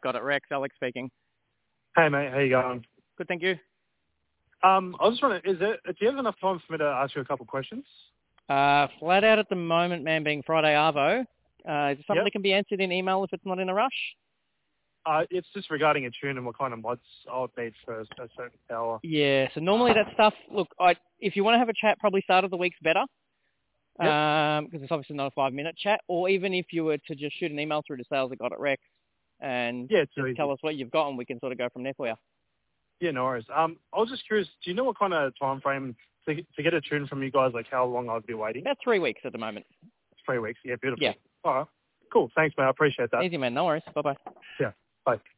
Got It Rex. Alex speaking. Hey mate, how you going? Good, thank you. I was just wondering, do you have enough time for me to ask you a couple of questions? Flat out at the moment, man, being Friday Arvo. Is it something that can be answered in email if it's not in a rush? It's just regarding a tune and what kind of mods I would need for a certain power. Yeah, so normally that stuff, look, if you want to have a chat, probably start of the week's better. Because it's obviously not a 5-minute chat. Or even if you were to just shoot an email through to sales at Got It Rex and just tell us what you've got and we can sort of go from there for you. Yeah, no worries. I was just curious, do you know what kind of time frame to get a tune from you guys, like how long I'd be waiting? About 3 weeks at the moment. 3 weeks, yeah, beautiful. Yeah. All right, cool. Thanks, mate. I appreciate that. Easy, man. No worries. Bye-bye. Yeah, bye.